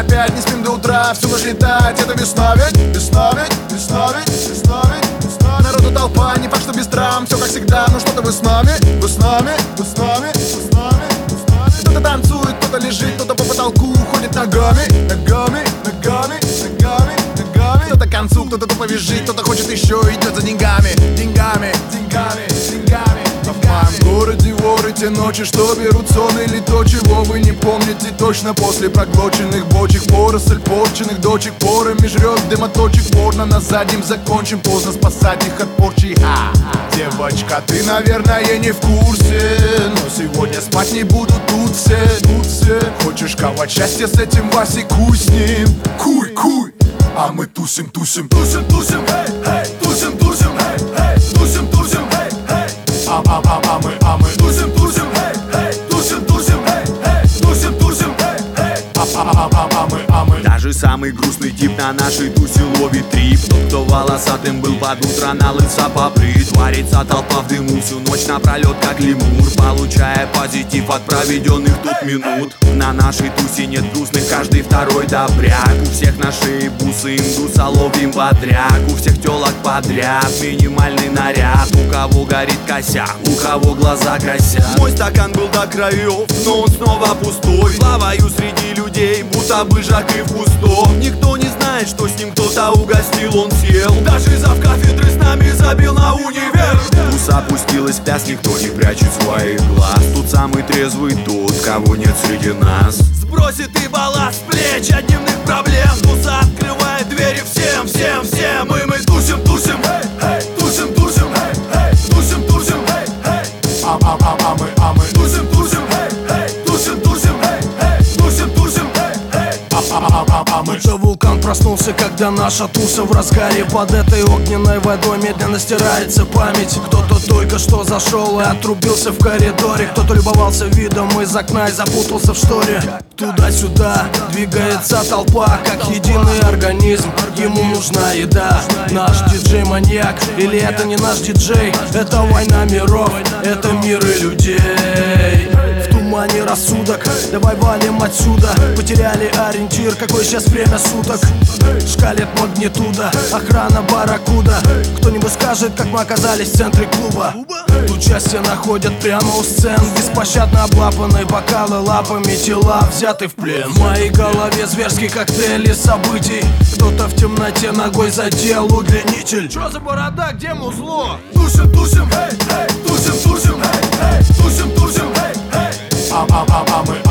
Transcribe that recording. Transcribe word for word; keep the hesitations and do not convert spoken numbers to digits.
опять не спим до утра, всю ночь летать. Это весна ведь, весна ведь, весна ведь, весна ведь, весна. Народу толпа, не факт, что без драм, все как всегда. Ну что-то вы с нами, вы с нами, вы с нами, вы с нами, вы с нами. Кто-то танцует, кто-то лежит, кто-то по потолку ходит ногами, ногами, ногами, ногами, ногами. Кто-то к концу, кто-то тупо визжит, кто-то хочет еще, идет за деньгами, деньгами, деньгами, деньгами. В моем городе воры те ночи, что берут сон или то, чего вы не помните точно. После проглоченных бочек, поросль порченных дочек, порами жрет дымоточек. Порно на заднем закончим, поздно спасать их от порчи. А, девочка, ты, наверное, не в курсе, но сегодня спать не будут тут все, тут все. Хочешь ковать счастье с этим Васей, куй с ним, куй, куй. А мы тусим, тусим, тусим, тусим, эй, эй, тусим, тусим, эй, эй, тусим, тусим, эй, эй. А, а, а, а мы, а мы тусим, тусим, эй, эй, тусим, тусим, эй, эй, тусим, тусим, эй, эй. А, а, а, а, а мы, а мы. Даже самый грустный тип на нашей тусе ловит трип. Тот, кто волосатым был под утро, на лысо побрит. Варится толпа в дыму всю ночь напролет, как лемур, получая позитив от проведенных тут минут. На нашей тусе нет грустных, каждый второй добряк. У всех на шее бусы, индуса ловим бодряк. У всех телок подряд, минимальный наряд. У кого горит косяк, у кого глаза косят. Мой стакан был до краев, но он снова пустой. Плаваю среди людей, будто бы Жак и в пустом. Никто не знает, что с ним кто-то угостил, он сел. Даже зав кафедры с нами забил на универ. Туса опустилась в пляс, никто не прячет своих глаз. Тут самый трезвый тот, кого нет среди нас. Сбросит и балласт с плеч от дневных проблем. Туса открывает двери всем, всем, всем. И мы тусим, тусим, эй, эй, тусим, тусим, эй, эй, тусим, тусим, эй, эй. А, а, а, а мы, а мы тусим, тусим, эй, эй, тусим, тусим, эй, эй, тусим, тусим, эй, эй. А, а, а, а мы. Будто вулкан проснулся, когда наша туса в разгаре. Под этой огненной водой медленно стирается память. Кто-то только что зашел и отрубился в коридоре. Кто-то любовался видом из окна и запутался в шторе. Туда-сюда двигается толпа, как единый организм. Ему нужна еда. Наш диджей-маньяк, или это не наш диджей? Это война миров, это миры людей. В тумане рассудок, давай валим отсюда. Потеряли ориентир, какое сейчас время суток. Шкалит магнитуда, охрана барракуда. Кто-нибудь скажет, как мы оказались в центре клуба? Тут счастье находят прямо у сцен. Беспощадно облапанные бокалы, лапами тела взяты в плен. В моей голове зверские коктейли событий. Кто-то в темноте ногой задел удлинитель. Чё за борода, где музло? Тусим, тусим, эй, эй, тусим, тусим, эй, эй, тусим, тусим, эй, эй. А, а, а, а мы,